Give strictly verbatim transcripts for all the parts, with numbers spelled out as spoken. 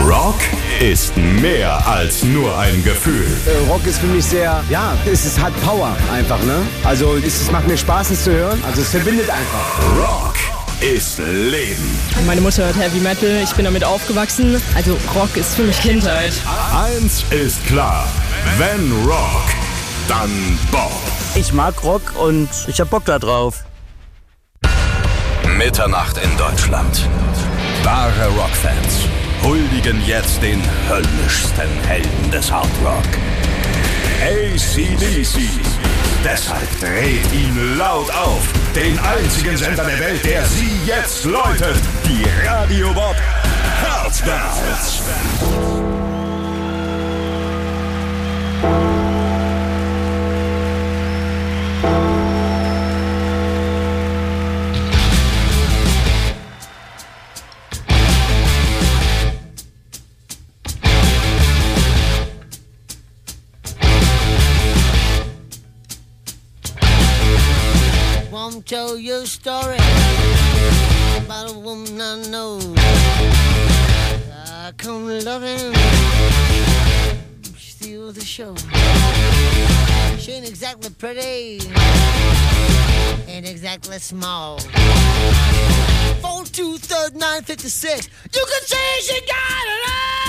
Rock ist mehr als nur ein Gefühl. Äh, Rock ist für mich sehr, ja, es ist, hat Power einfach, ne? Also es, es macht mir Spaß, es zu hören. Also es verbindet einfach. Rock ist Leben. Meine Mutter hört Heavy Metal, ich bin damit aufgewachsen. Also Rock ist für mich Kindheit. Eins ist klar, wenn Rock, dann Bob. Ich mag Rock und ich hab Bock da drauf. Mitternacht in Deutschland. Wahre Rockfans huldigen jetzt den höllischsten Helden des Hard Rock. A C D C. Deshalb dreht ihn laut auf. Den einzigen Sender der Welt, der sie jetzt läutet. Die Radio Bob Herzbands. Tell you a story about a woman I know. I come loving, she steals the show. She ain't exactly pretty, ain't exactly small. Four two third nine fifty six. You can say she got it all.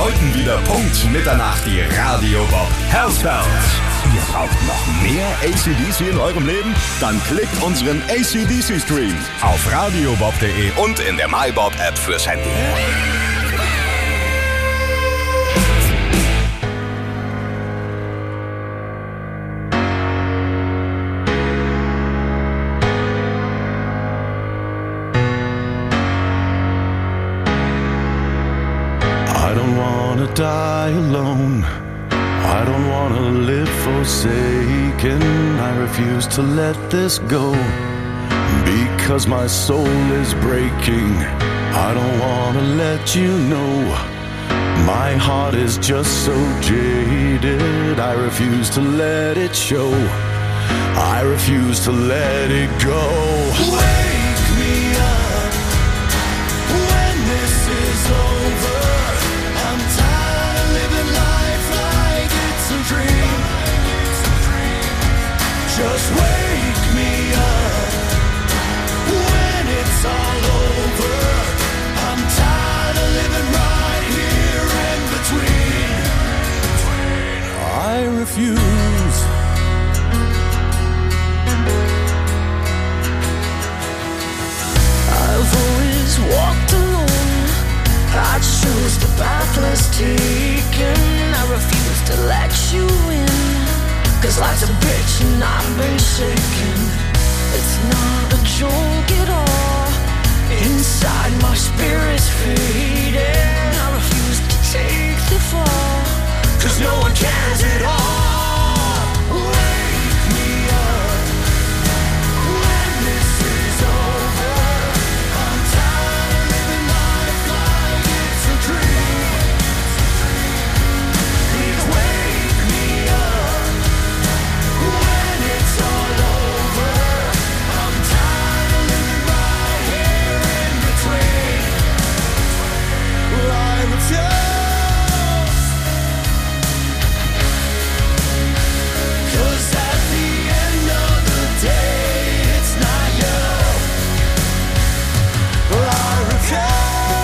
läuten wieder Punkt Mitternacht die Radio Bob Health Bells. Ihr braucht noch mehr A C D C in eurem Leben? Dann klickt unseren A C D C Stream auf radiobob punkt de und in der MyBob App fürs Handy. I don't wanna die alone. I don't wanna live forsaken. I refuse to let this go because my soul is breaking. I don't wanna let you know my heart is just so jaded. I refuse to let it show. I refuse to let it go. Wake me up when this is over. I'm tired of living life like it's a dream. Just wake me up when it's all over. I'm tired of living right here in between. I refuse. I've always walked alone. I choose the path less taken. I refuse to let you in. Cause life's a bitch and I've been shaken. It's not a joke at all. Inside my spirit's fading. I refuse to take the fall. Cause no one cares at all. Wake me up when this is over. I'm tired of living life like it's a dream. Please wake me up when it's all over. I'm tired of living right here in between. I refuse. Cause at the end of the day, it's not you. I refuse.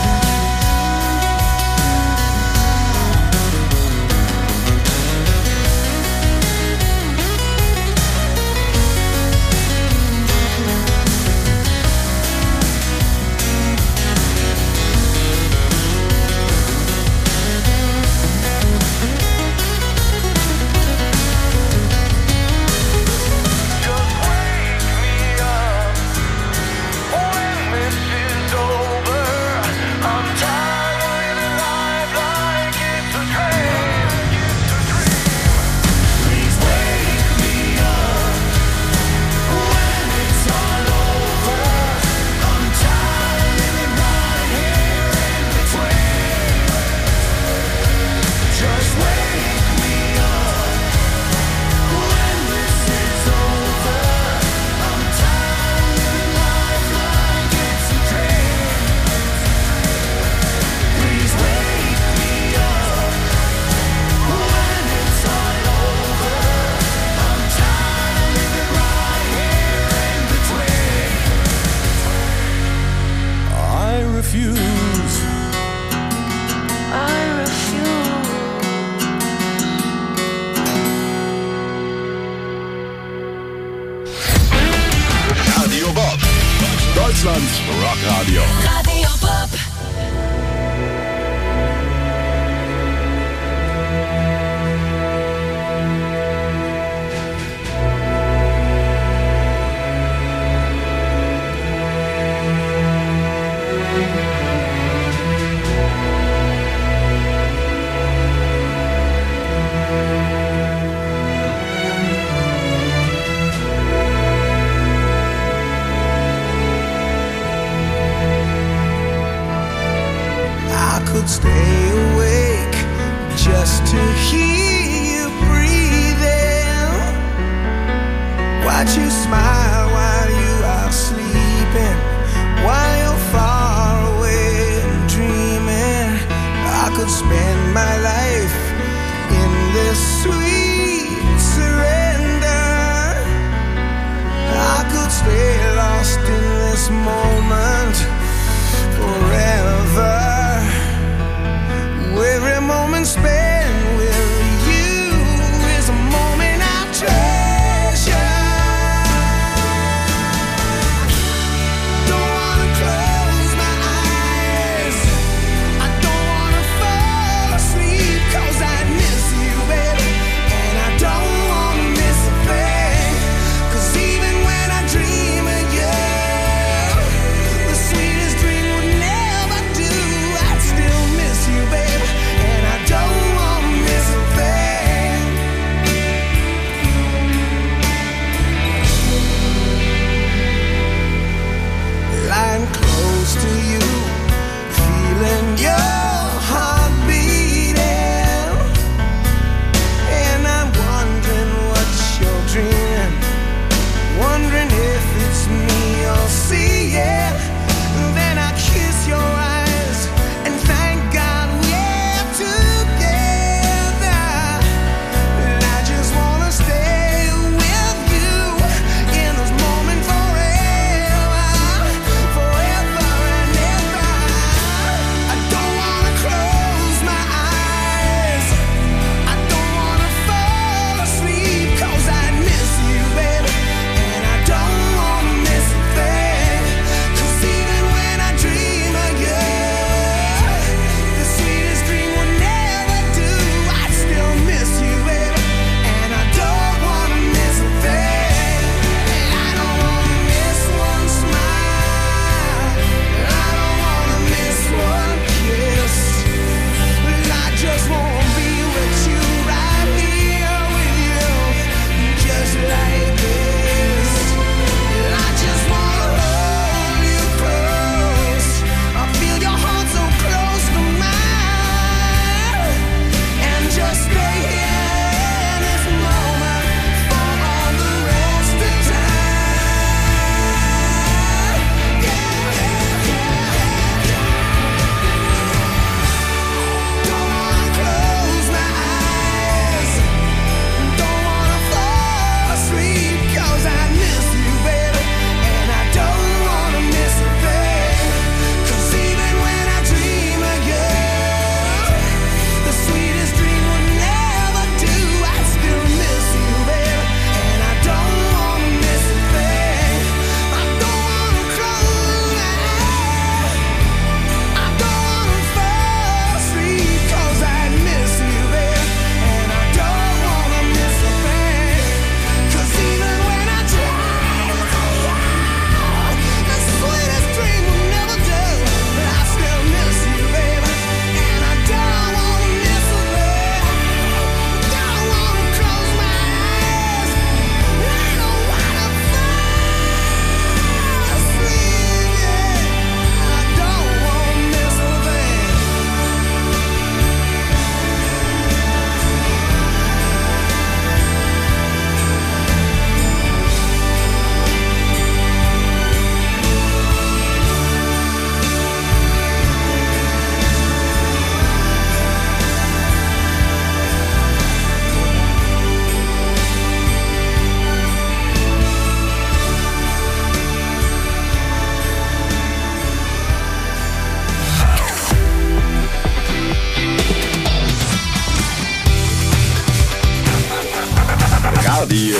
Just wake me up when this is over. I'm tired of living life like it's a dream. Please wake me up when it's all over. I'm tired of living right here in between. Just wake me up when this is over. I'm tired of living life like it's a dream. Please wake me up when it's all over. I'm tired of living right here in between. I refuse. I refuse. Radio Bob, Deutschlands Rockradio. Radio Bob. I could stay awake just to hear you breathing. Watch you smile while you are sleeping, while you're far away and dreaming. I could spend my life in this sweet surrender. I could stay lost in this moment forever. Every moment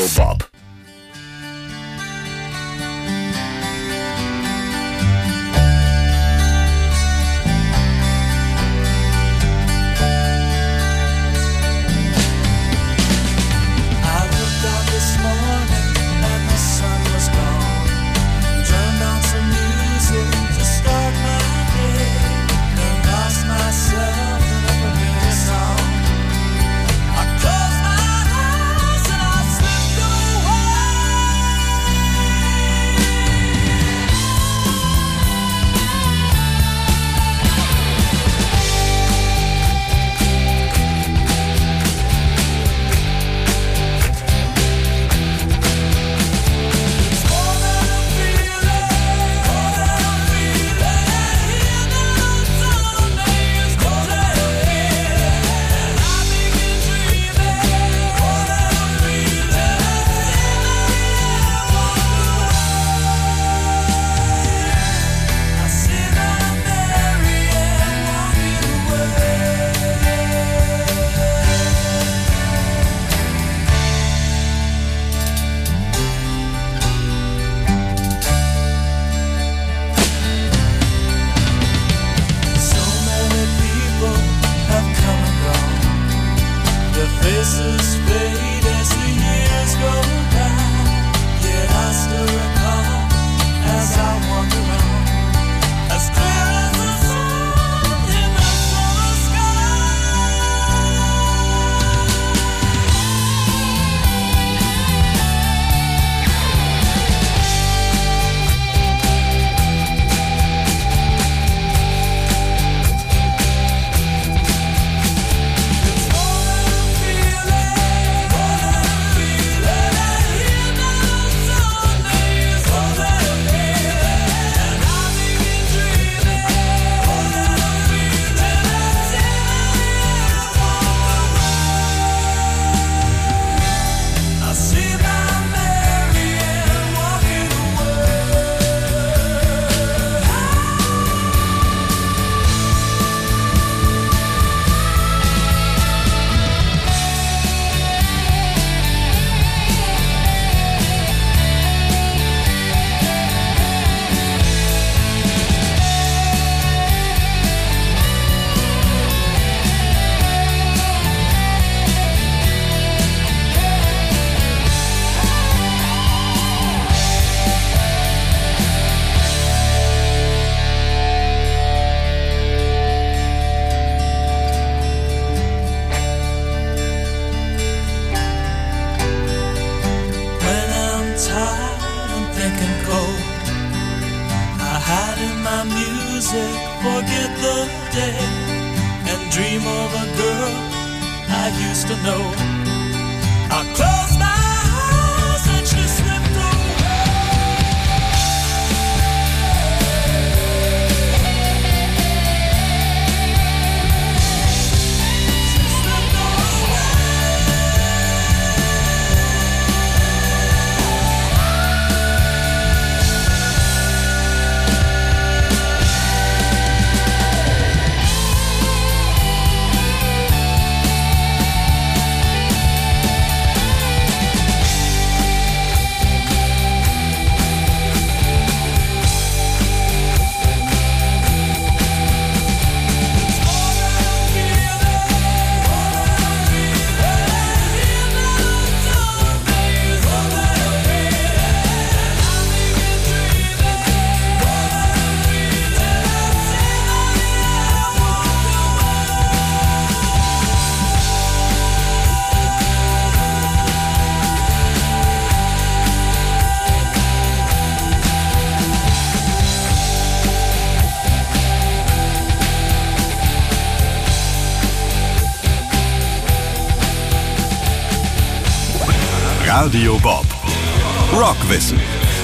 Bob. Radio Bob. Rockwissen.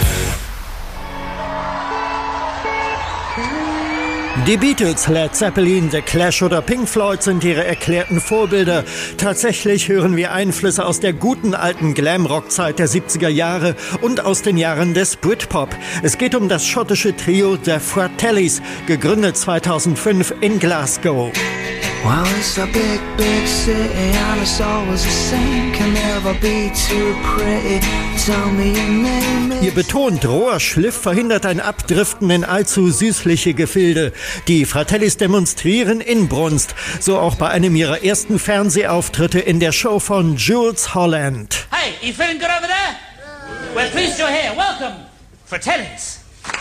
Die Beatles, Led Zeppelin, The Clash oder Pink Floyd sind ihre erklärten Vorbilder. Tatsächlich hören wir Einflüsse aus der guten alten Glam-Rock-Zeit der siebziger Jahre und aus den Jahren des Britpop. Es geht um das schottische Trio The Fratellis, gegründet zweitausendfünf in Glasgow. Well, it's a big, big city and it's always the same. Can never be too pretty. Tell me your name. Ihr betont roher Schliff verhindert ein Abdriften in allzu süßliche Gefilde. Die Fratellis demonstrieren Inbrunst, so auch bei einem ihrer ersten Fernsehauftritte in der Show von Jools Holland. Hey, you feeling good over there? We're pleased you're here. Welcome, Fratellis.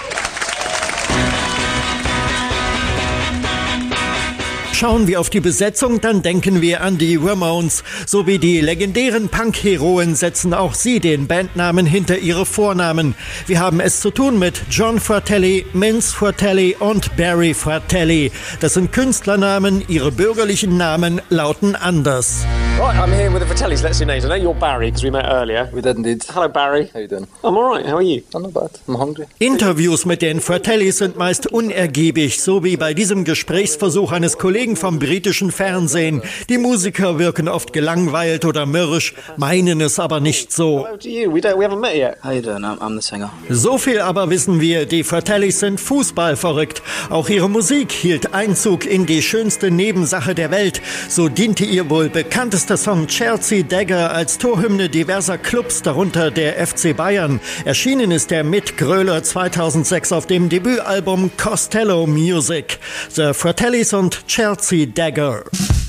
Schauen wir auf die Besetzung, dann denken wir an die Ramones. So wie die legendären Punk-Heroen setzen auch sie den Bandnamen hinter ihre Vornamen. Wir haben es zu tun mit John Fratelli, Mince Fratelli und Barry Fratelli. Das sind Künstlernamen, ihre bürgerlichen Namen lauten anders. Right, I'm here with the Fratellis. Let's see your names. I know you're Barry because we met earlier. We did indeed. Hello, Barry. How you doing? I'm all right. How are you? I'm not bad. I'm hungry. Interviews mit den Fratellis sind meist unergiebig, so wie bei diesem Gesprächsversuch eines Kollegen vom britischen Fernsehen. Die Musiker wirken oft gelangweilt oder mürrisch, meinen es aber nicht so. Hello to you. We don't. We haven't met yet. How you doing? I'm, I'm the singer. So viel aber wissen wir, die Fratellis sind fußballverrückt. Auch ihre Musik hielt Einzug in die schönste Nebensache der Welt. So diente ihr wohl bekanntester Song Chelsea Dagger als Torhymne diverser Clubs, darunter der F C Bayern. Erschienen ist der Mitgröler zweitausendsechs auf dem Debütalbum Costello Music. The Fratellis und Chelsea Dagger.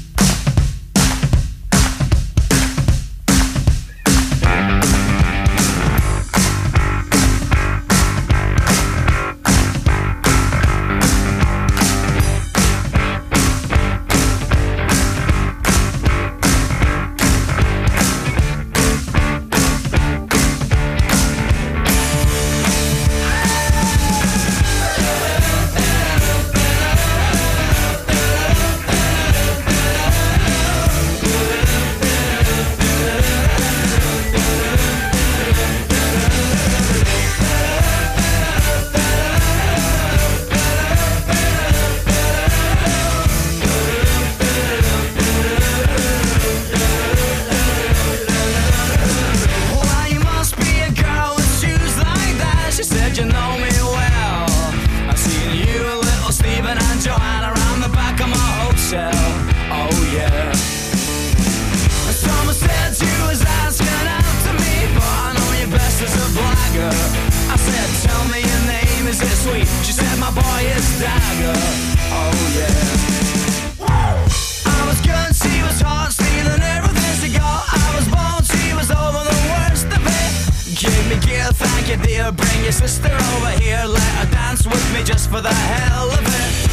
Bring your sister over here, let her dance with me just for the hell of it.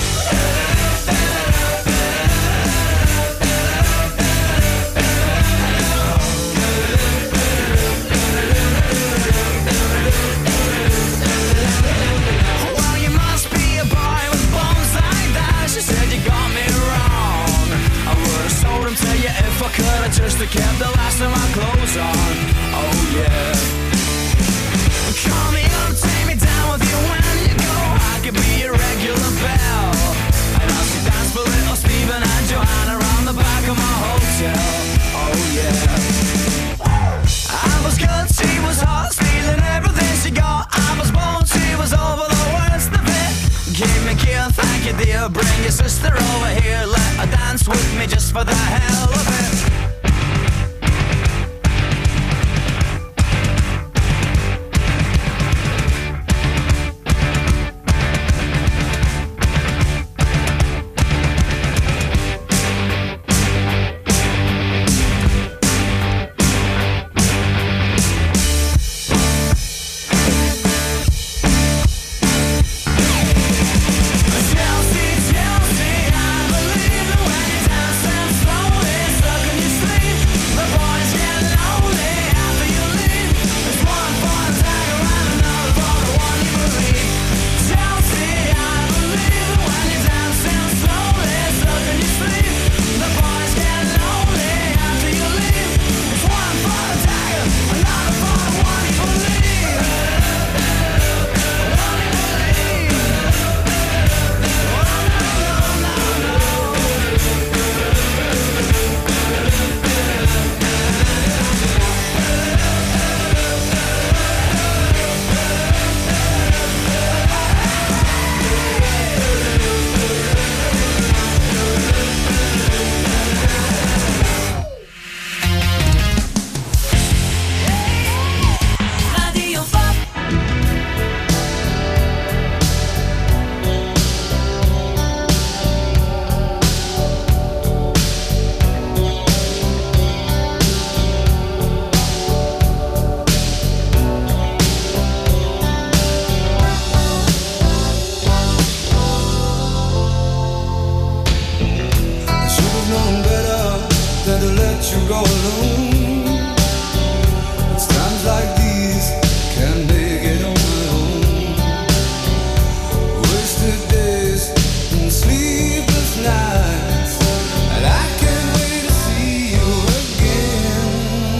Well, you must be a boy with bones like that. She said you got me wrong. I would have sold them to you if I could. I just have kept the last of my clothes on. Oh yeah. Call me up, take me down with you when you go. I could be a regular belle. I'd ask you dance for little Stephen and Joanna around the back of my hotel. Oh yeah. I was good, she was hot, stealing everything she got. I was bold, she was over the worst of it. Give me a kiss, thank you dear. Bring your sister over here, let her dance with me just for the hell of it. Chelsea, Chelsea, I believe the way you dance and slow is let you go alone. It's times like these can't make it on my own. Wasted days and sleepless nights, and I can't wait to see you again.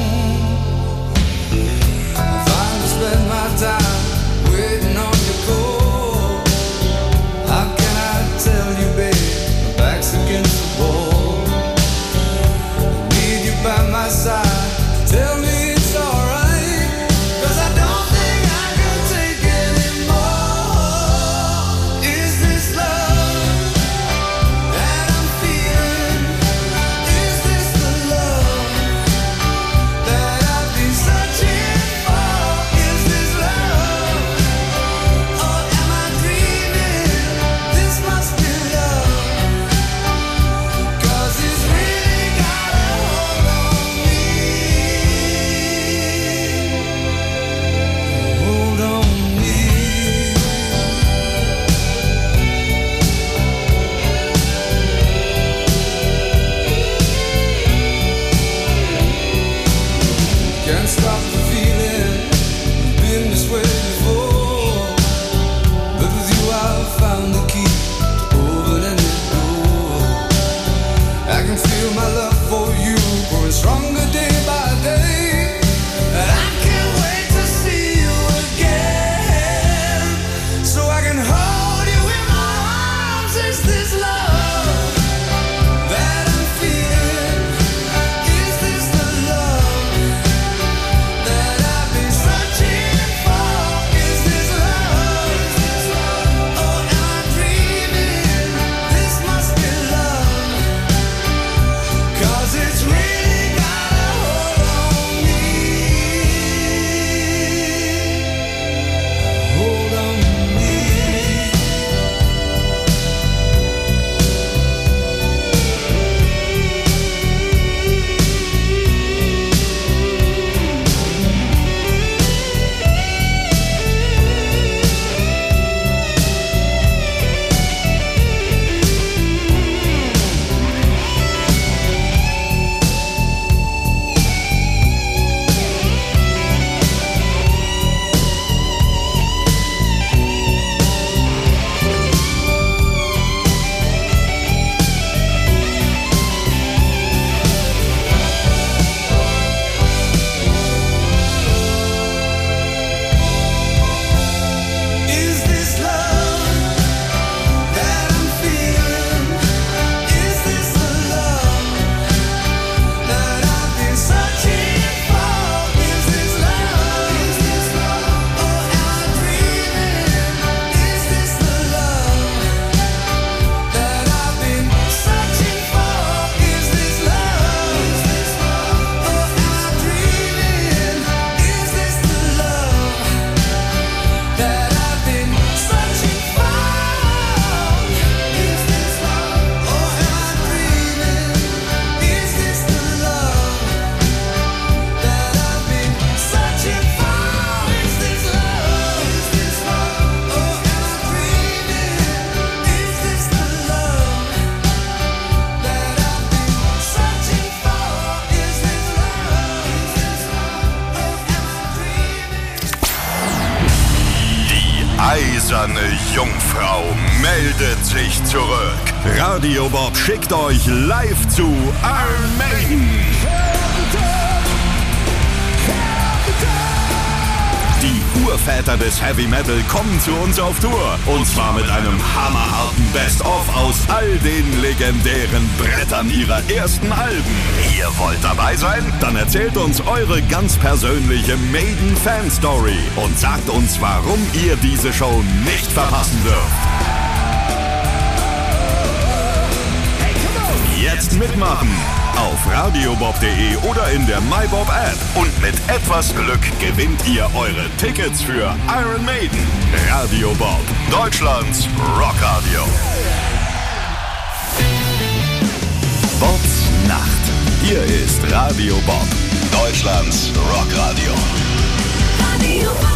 I finally spend my time waiting on your call. How can I tell you, babe, my back's against the wall. I need you by my side. Tell me it's alright, 'cause I don't think I can take anymore. Is this love that I'm feeling? Is this the love that I've been searching for? Is this love, or am I dreaming? This must be love, 'cause it's really got a hold on me. Hold on me. Can't stop the feeling, been this way before, but with you I've found the key to open any door. I can feel my love for you growing stronger day by day, and I can't wait to see you again, so I can hold you in my arms. Is this love that I'm feeling? Is this the love that I've been searching for? Is this love, or am I dreaming? This must be love, 'cause it's really got a hold on me. Hold on me. Is this love that I'm feeling? Is this the love that I've been searching for? Is this love? Is this love, or am I dreaming? Is this the love that I've been searching for? Is this love? Is this love, or am I dreaming? Is this the love that I've been searching for? Is this love, or am I dreaming? Is this the love that I've been searching for? Is this love? Is this love, or am I dreaming? Is this the love that I've been searching for? Is this love? Is this love, or am I dreaming? Die eiserne Jungfrau meldet sich zurück. Radio Bob schickt euch live zu Iron Maiden. Die Urväter des Heavy Metal kommen zu uns auf Tour. Und zwar mit einem hammerharten Best-of aus all den legendären Brettern ihrer ersten Alben. Ihr wollt dabei sein? Dann erzählt uns eure ganz persönliche Maiden-Fan-Story und sagt uns, warum ihr diese Show nicht verpassen dürft. Jetzt mitmachen! Auf radiobob punkt de oder in der MyBob-App. Und mit etwas Glück gewinnt ihr eure Tickets für Iron Maiden. Radio Bob, Deutschlands Rockradio. Bobs Nacht. Hier ist Radio Bob, Deutschlands Rockradio. Radio Bob.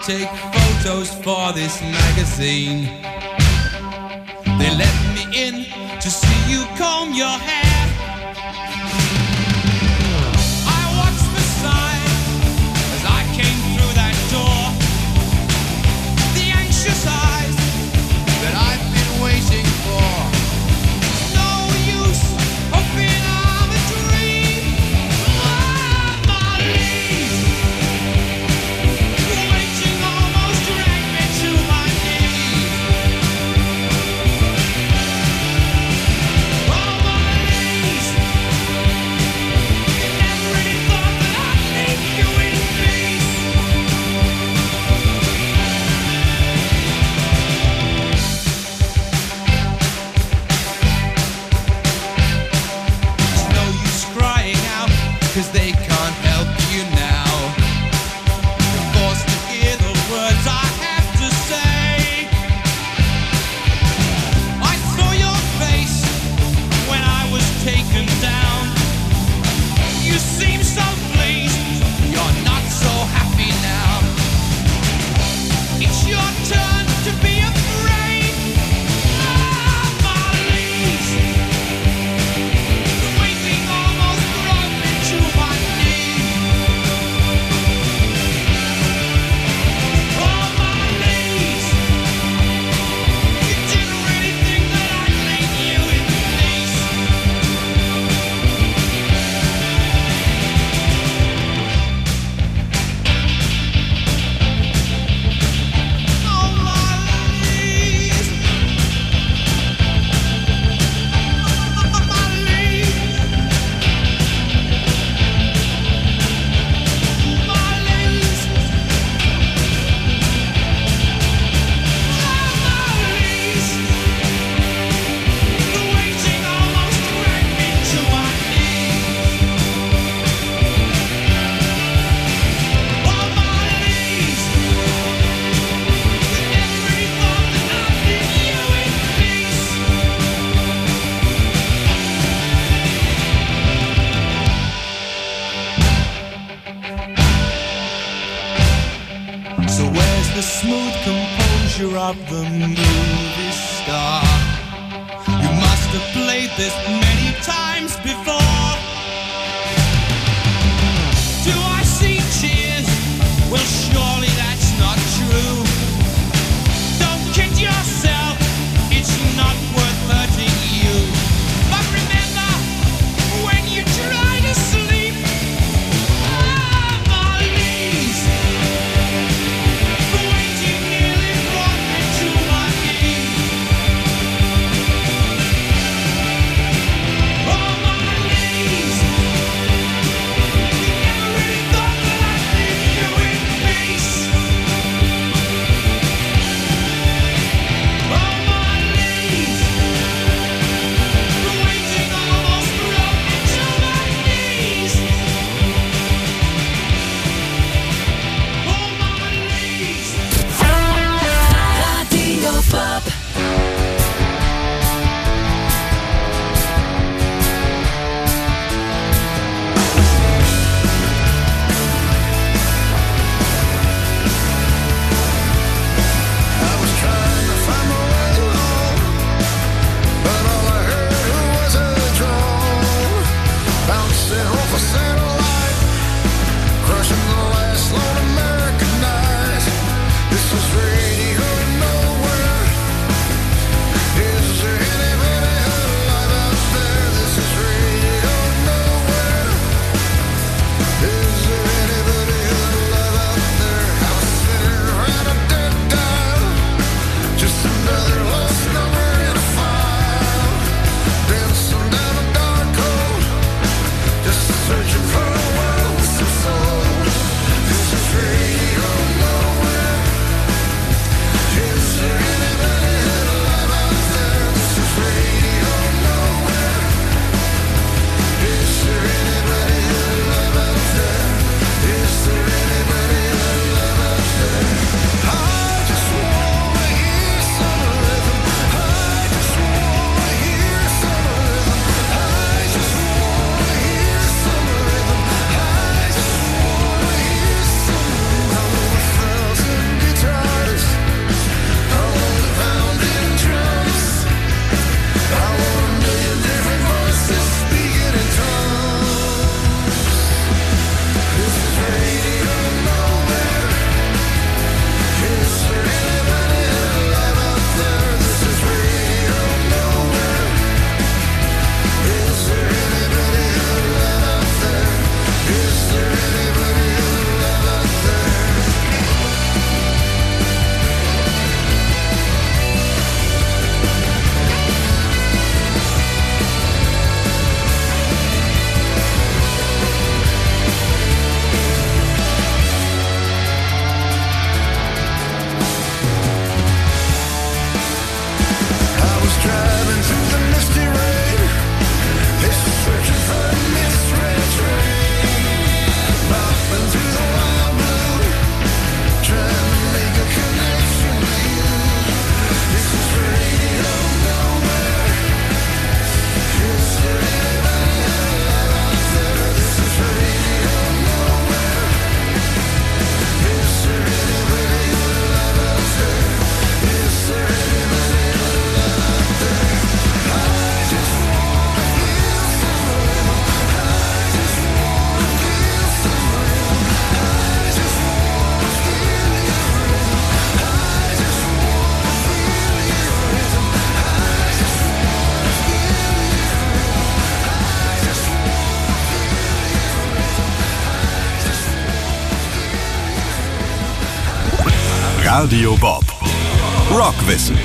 take photos for this magazine. They let me in to see you comb your hair. I watched the sign as I came through that door. The anxious eyes that I've been waiting for. No use hoping I'm a dream. Ah, my knees. Waiting almost dragged me to my knees. Oh, my knees. You never really thought that I'd leave you in peace. There's no use crying out, 'cause they can't help you now. You're forced to hear the words I have to say. I saw your face when I was taken down. You seem so pleased, you're not so happy now. It's your turn to be afraid. Ah, my knees. The waiting almost brought me to my knees. Oh, my knees. You didn't really think that I'd leave you in peace. Oh, my knees. Oh, my knees. My knees. Oh, my knees. The waiting almost dragged me to my knees. Oh, my knees. You never really thought that I'd leave you in peace. So where's the smooth composure of the movie star? You must have played this many times before. Do I see tears? Well, surely that's not true. Don't kid yourself, it's not worth hurting you. But remember, when you try to sleep, ah, my knees. The waiting nearly brought me to my knees. Oh, Radio Bob. Rockwissen.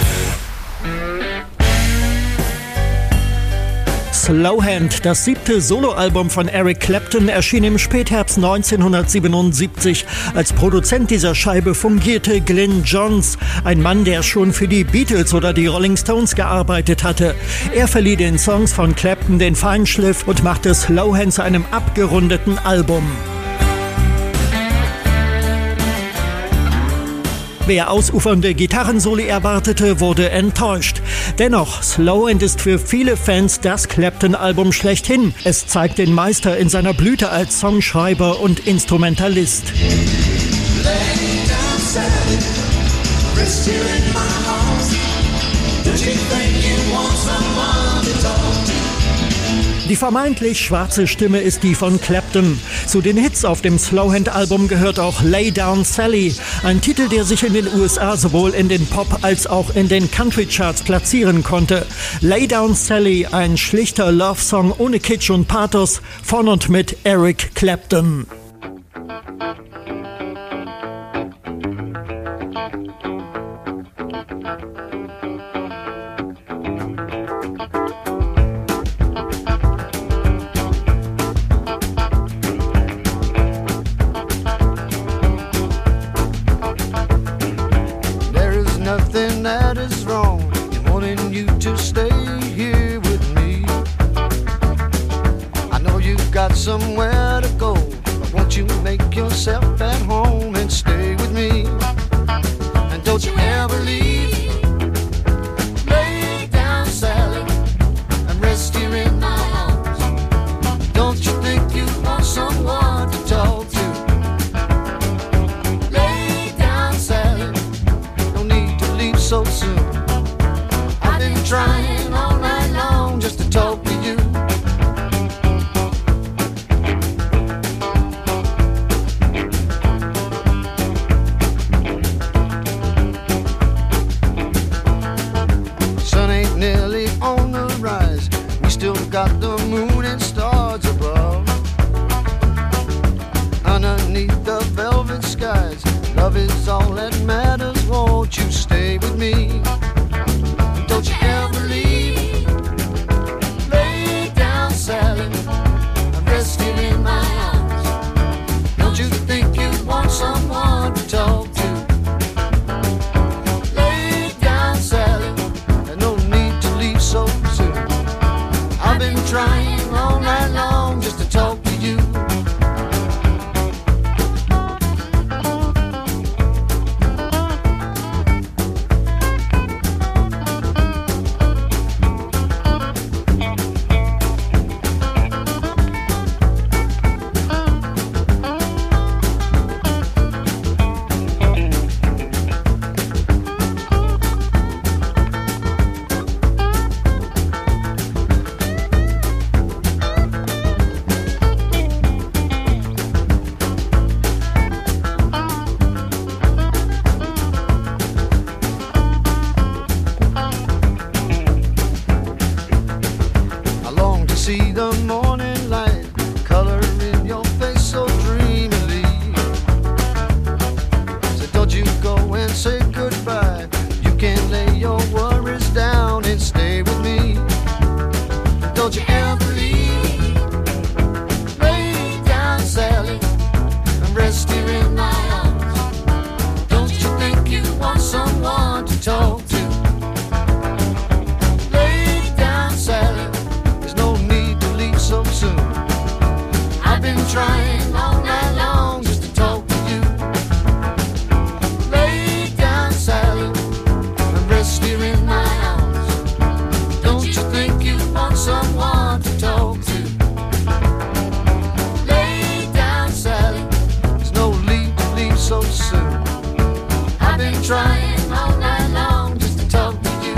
Slowhand, das siebte Soloalbum von Eric Clapton, erschien im Spätherbst neunzehnhundertsiebenundsiebzig. Als Produzent dieser Scheibe fungierte Glyn Johns, ein Mann, der schon für die Beatles oder die Rolling Stones gearbeitet hatte. Er verlieh den Songs von Clapton den Feinschliff und machte Slowhand zu einem abgerundeten Album. Wer ausufernde Gitarrensoli erwartete, wurde enttäuscht. Dennoch, Slowhand ist für viele Fans das Clapton-Album schlechthin. Es zeigt den Meister in seiner Blüte als Songschreiber und Instrumentalist. Die vermeintlich schwarze Stimme ist die von Clapton. Zu den Hits auf dem Slowhand-Album gehört auch Lay Down Sally, ein Titel, der sich in den U S A sowohl in den Pop- als auch in den Country-Charts platzieren konnte. Lay Down Sally, ein schlichter Love-Song ohne Kitsch und Pathos, von und mit Eric Clapton. That is wrong in wanting you to stay here with me. I know you've got somewhere to go, but won't you make yourself at home and stay with me? And don't you ever leave. Lay down, Sally, and rest here in my arms. Don't you think you want someone to talk to? So soon, I've been trying all night long just to talk to you. Sun ain't nearly on the rise, we still got the moon and stars above. Underneath the velvet skies, love is all that matters. Won't you stay with me? Don't you ever leave. Lay down, Sally, and rest here in my arms. Don't you think you want someone to talk to? Lay down, Sally, and no need to leave so soon. I've been trying all night long just to talk to you. See the morning light, color in your face so dreamily. So don't you go and say goodbye. You can lay your worries down and stay with me. Don't you ever leave. Lay down, Sally, and rest here in my arms. Don't you think you want someone to talk to? Lay down, Sally, so soon. I've been trying all night long just to talk to you. Lay down, Sally, and rest here in my arms. Don't you think you want someone to talk to? Lay down, Sally, there's no need to leave so soon. I've been trying all night long just to talk to you.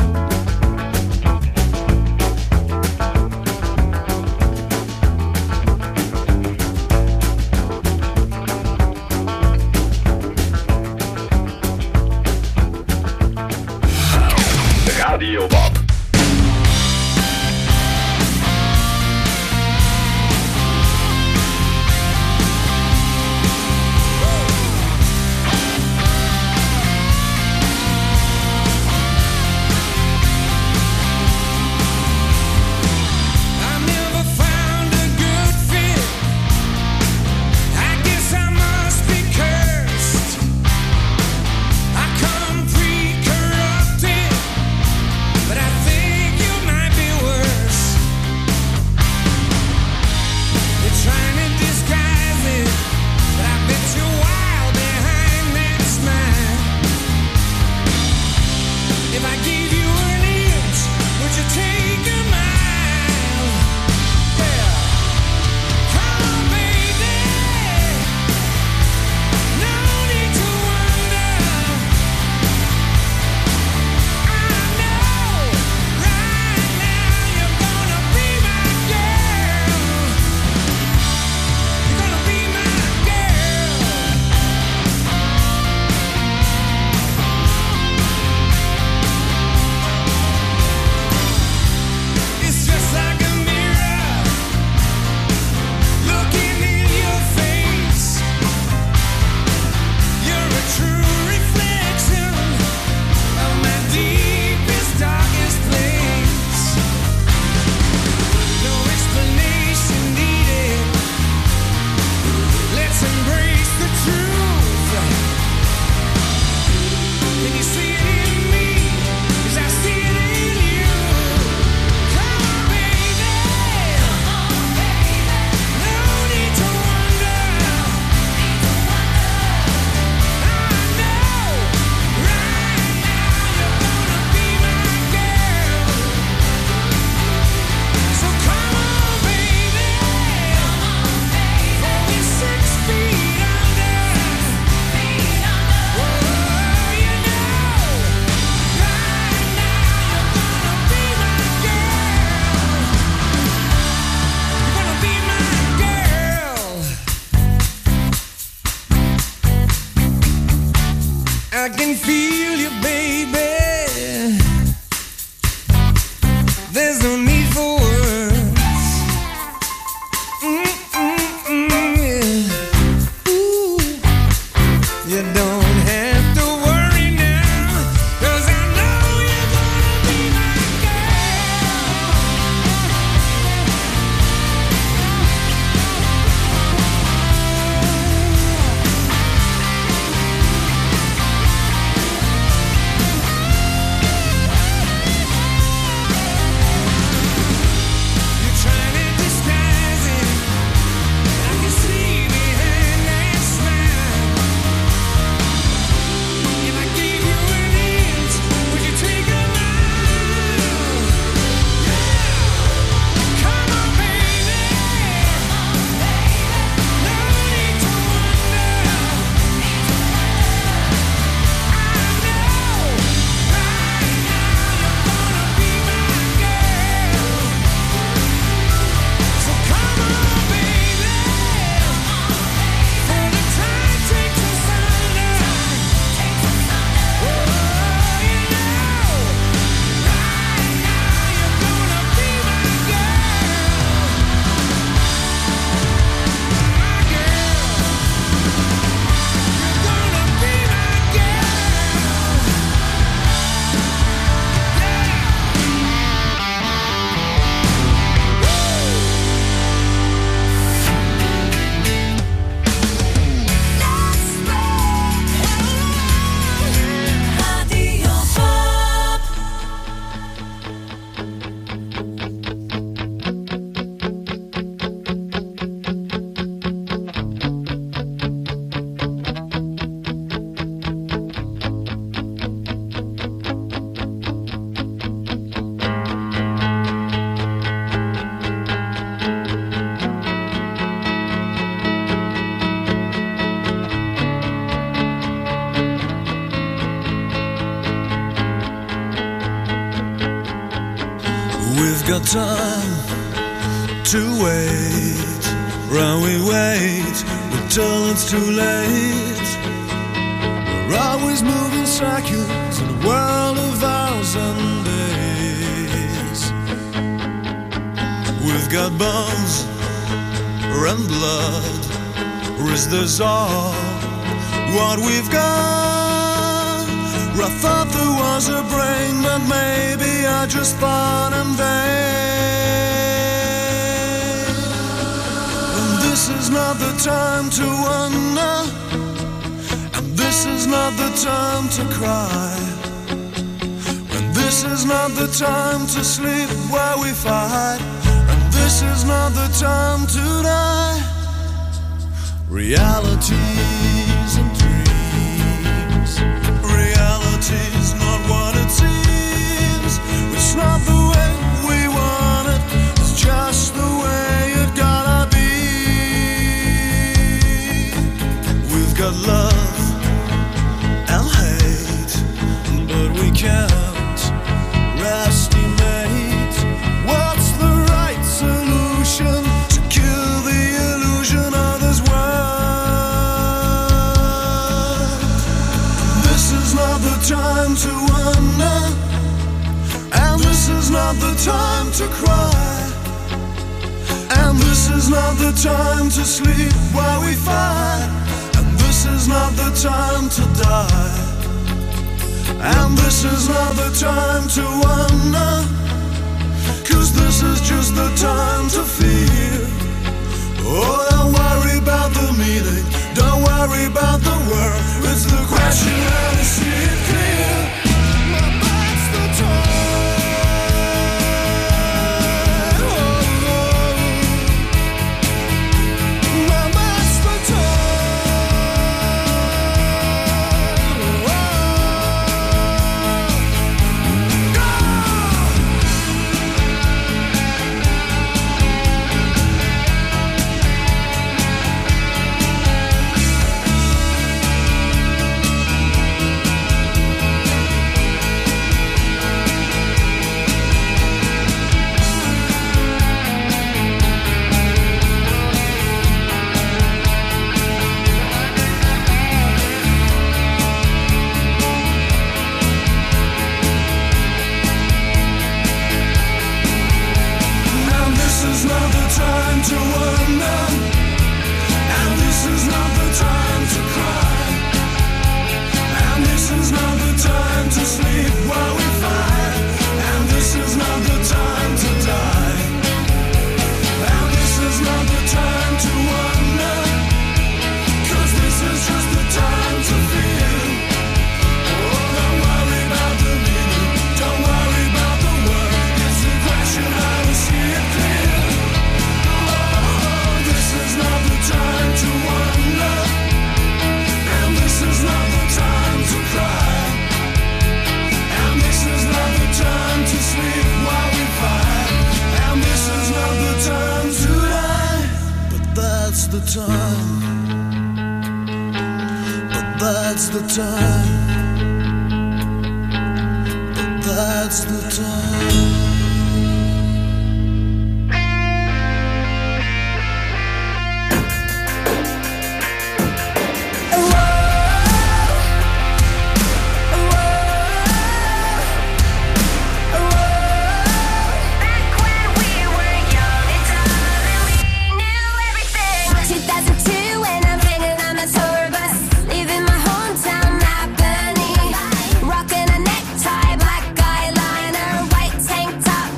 I can feel you, baby. There's no need for words. Mm-mm-mm, yeah. Ooh, you don't have to worry now, 'cause I know you're gonna be my got time to wait. While we wait until it's too late. We're always moving circuits in a world of hours and days. We've got bones and blood. Or is this all what we've got? I thought there was a brain, but maybe I just fought in vain. And this is not the time to wonder, and this is not the time to cry, and this is not the time to sleep while we fight, and this is not the time to die. Realities and dreams. Reality's not what it seems. It's not the way we want it. It's just the way it gotta be. We've got love and hate, but we can't estimate what's the right solution to kill the illusion of this world. This is not the time to wonder, and this is not the time to cry, and this is not the time to sleep while we fight, and this is not the time to die, and this is not the time to wonder, 'cause this is just the time to fear. Oh, don't worry about the meaning, don't worry about the world. It's the question how to see it clear. That's the time. Oh, oh. That's the time. Oh, go! time. But that's the time. But that's the time. Rocking a necktie, black eyeliner, white tank top.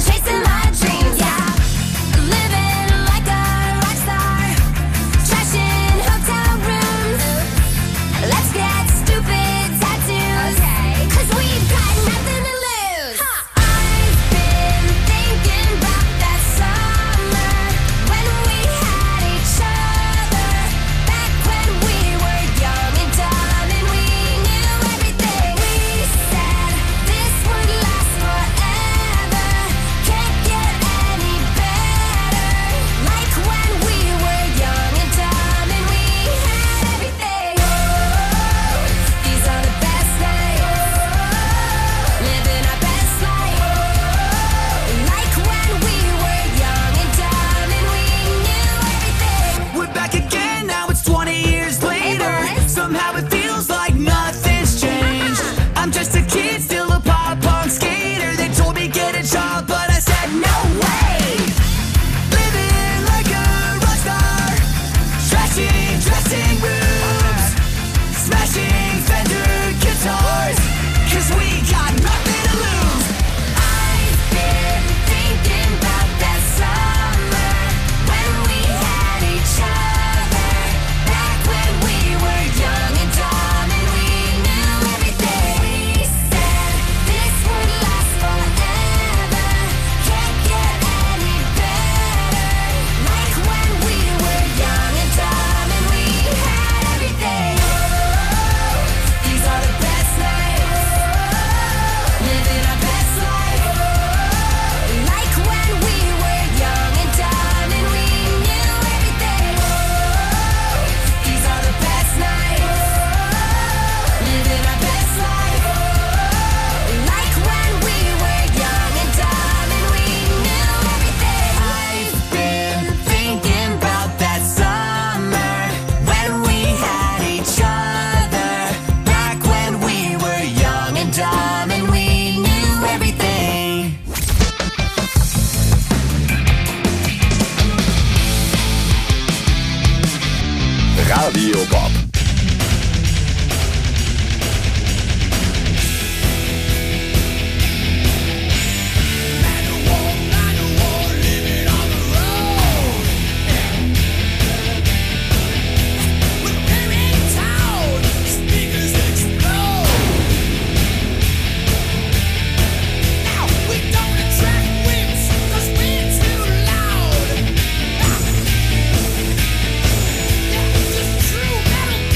Radio Bob. True metal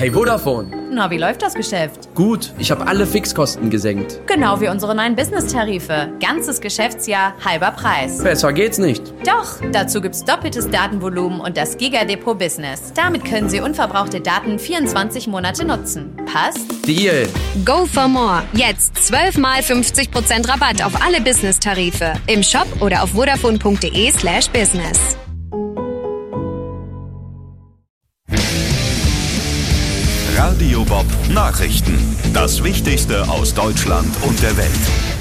Hey Vodafone. Na, wie läuft das Geschäft? Gut, ich habe alle Fixkosten gesenkt. Genau wie unsere neuen Business-Tarife. Ganzes Geschäftsjahr, halber Preis. Besser geht's nicht. Doch, dazu gibt's doppeltes Datenvolumen und das Giga-Depot Business. Damit können Sie unverbrauchte Daten vierundzwanzig Monate nutzen. Passt? Deal. Go for more. Jetzt zwölf mal fünfzig Prozent Rabatt auf alle Business-Tarife. Im Shop oder auf vodafone.de slash business. Radio Bob Nachrichten. Das Wichtigste aus Deutschland und der Welt.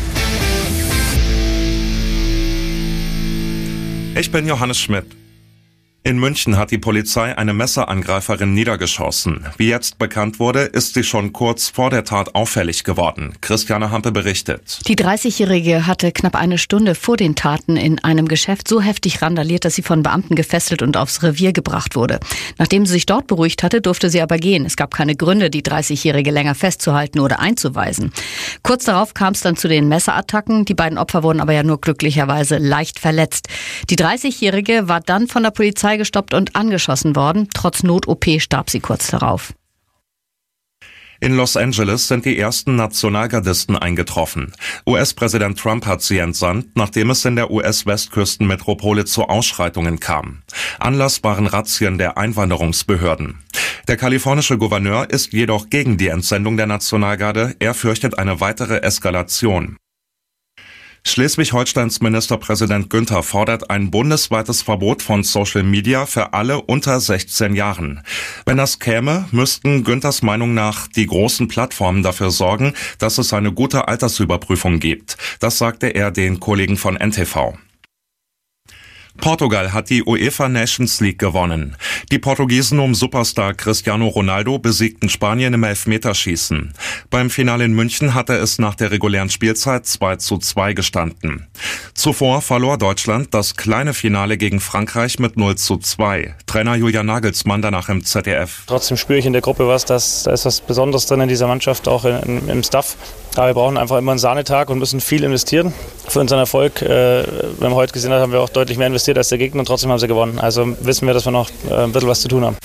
Ich bin Johannes Schmidt. In München hat die Polizei eine Messerangreiferin niedergeschossen. Wie jetzt bekannt wurde, ist sie schon kurz vor der Tat auffällig geworden. Christiane Hampe berichtet. Die dreißigjährige hatte knapp eine Stunde vor den Taten in einem Geschäft so heftig randaliert, dass sie von Beamten gefesselt und aufs Revier gebracht wurde. Nachdem sie sich dort beruhigt hatte, durfte sie aber gehen. Es gab keine Gründe, die dreißigjährige länger festzuhalten oder einzuweisen. Kurz darauf kam es dann zu den Messerattacken. Die beiden Opfer wurden aber ja nur glücklicherweise leicht verletzt. Die dreißigjährige war dann von der Polizei gestoppt und angeschossen worden. Trotz Not-O P starb sie kurz darauf. In Los Angeles sind die ersten Nationalgardisten eingetroffen. U S-Präsident Trump hat sie entsandt, nachdem es in der U S-Westküstenmetropole zu Ausschreitungen kam. Anlass waren Razzien der Einwanderungsbehörden. Der kalifornische Gouverneur ist jedoch gegen die Entsendung der Nationalgarde. Er fürchtet eine weitere Eskalation. Schleswig-Holsteins Ministerpräsident Günther fordert ein bundesweites Verbot von Social Media für alle unter sechzehn Jahren. Wenn das käme, müssten Günthers Meinung nach die großen Plattformen dafür sorgen, dass es eine gute Altersüberprüfung gibt. Das sagte er den Kollegen von N T V. Portugal hat die UEFA Nations League gewonnen. Die Portugiesen um Superstar Cristiano Ronaldo besiegten Spanien im Elfmeterschießen. Beim Finale in München hatte es nach der regulären Spielzeit zwei zu zwei gestanden. Zuvor verlor Deutschland das kleine Finale gegen Frankreich mit null zu zwei. Trainer Julian Nagelsmann danach im Z D F. Trotzdem spüre ich in der Gruppe was, dass, da ist was Besonderes drin in dieser Mannschaft, auch in, in, im Staff. Aber wir brauchen einfach immer einen Sahnetag und müssen viel investieren für unseren Erfolg. Äh, wenn wir heute gesehen haben, haben wir auch deutlich mehr investiert als der Gegner und trotzdem haben sie gewonnen. Also wissen wir, dass wir noch äh, ein bisschen was zu tun haben.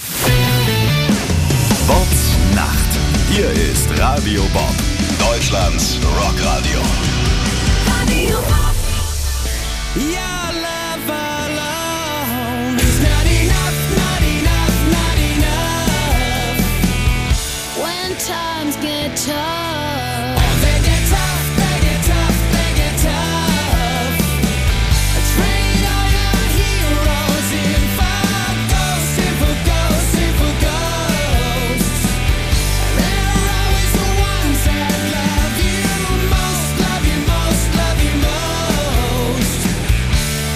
Bobs Nacht. Hier ist Radio Bob, Deutschlands Rockradio. Radio Bob. Your love alone is not enough, not enough, not enough. When times get tough, oh, they get tough, they get tough, they get tough. Trade all your heroes in for ghosts, in for ghosts, in for ghosts. They're always the ones that love you most, love you most, love you most.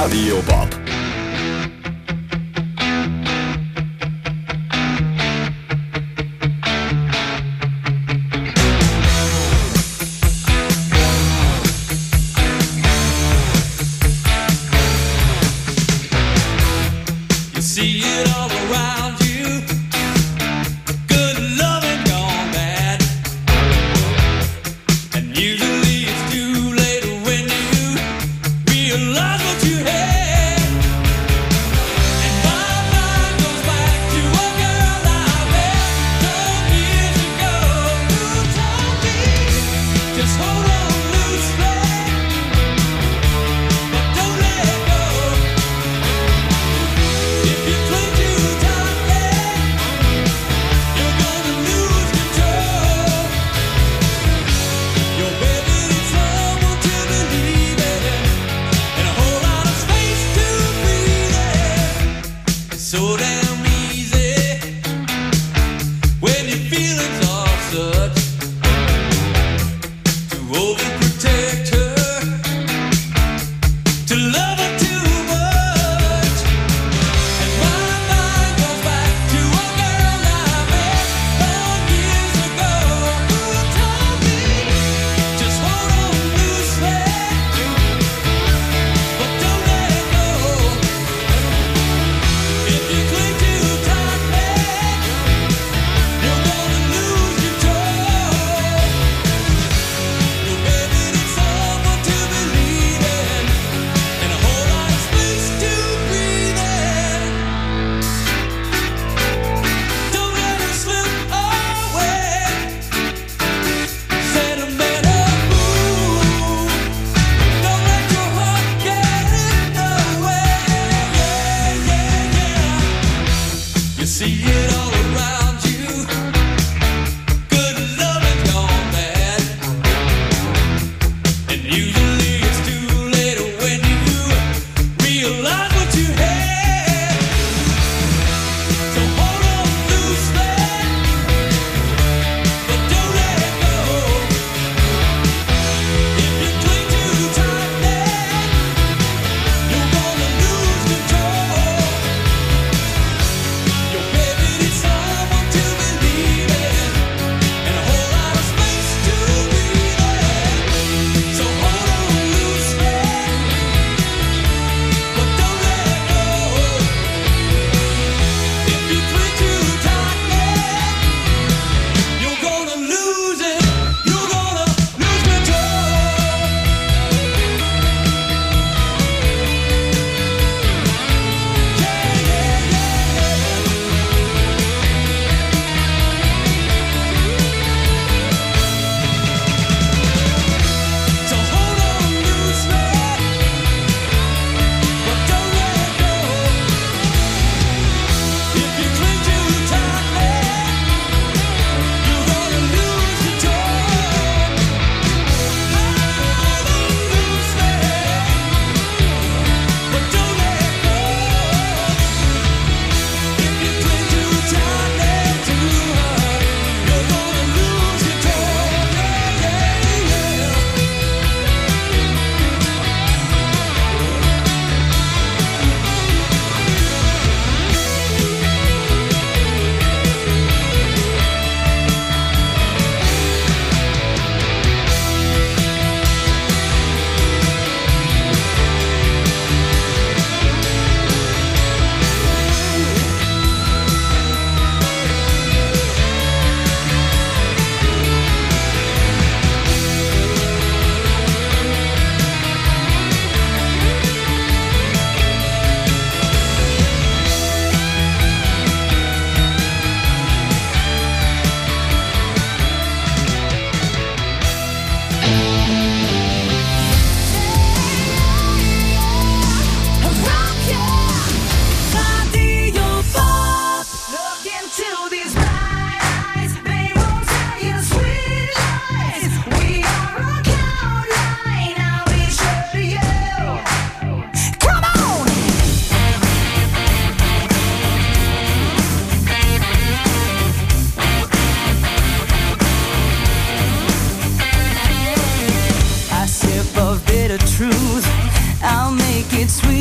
Radio Bob. Realize what you had.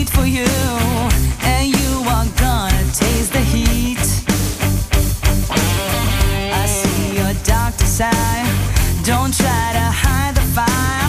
wait for you, and you are gonna taste the heat. I see your dark side. Don't try to hide the fire.